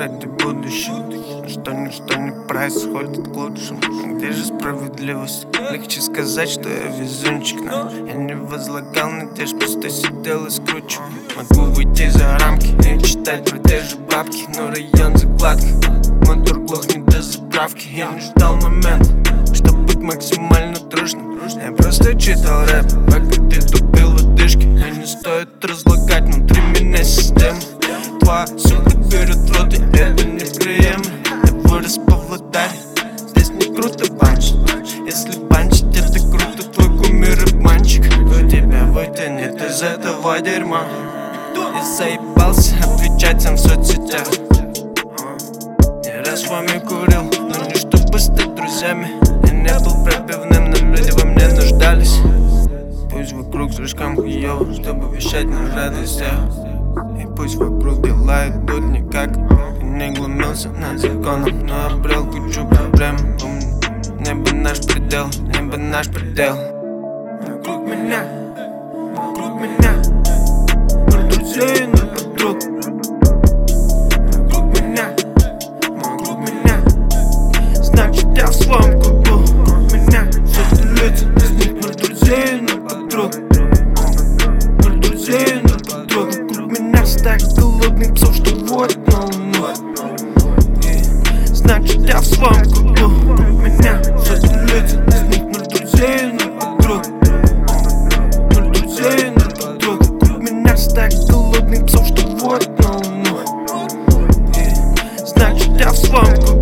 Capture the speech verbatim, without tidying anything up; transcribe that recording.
ради будущего. Что ничто не происходит к лучшему. Где же справедливость? Легче сказать, что я везунчик, но я не возлагал надежд, просто сидел и скручивал. Могу выйти за рамки и читать про те же бабки, но район закладки, мотор глохнет до заправки. Я не ждал момент, чтобы быть максимально дружным. Я просто читал рэп, пока ты тупил в одышке. И не стоит разлагать внутри меня систему. Твоя сука берет в рот, и это неприемлемо. Я вырос по Владаре, здесь не круто банчить. Если банчить, это круто, твой кумир обманщик. Кто тебя вытянет из этого дерьма? Я заебался отвечать всем в соцсетях. Не раз с вами курил, но не чтобы стать друзьями. Я не был пробивным, но люди во мне нуждались. Пусть вокруг слишком хуёво, чтобы вещать на радостях. И пусть вокруг дела идут никак. И не глумился над законом, но обрел кучу проблем. Небо наш предел, небо наш предел. Вокруг меня, вокруг меня ноль друзей, ноль подруг. Вокруг меня, вокруг меня, значит я в своем кругу. Вокруг меня сотни лиц, из них ноль друзей, ноль подруг. Ноль друзей, ноль подруг. Вокруг меня стак голодных псов, что вот на луну. И значит я в своем кругу. Вокруг меня сотни лиц, из них ноль друзей, ноль подруг. Ноль друзей, ноль подруг. Вокруг меня стак голодных псов, что вот на луну. И значит я в своем кругу.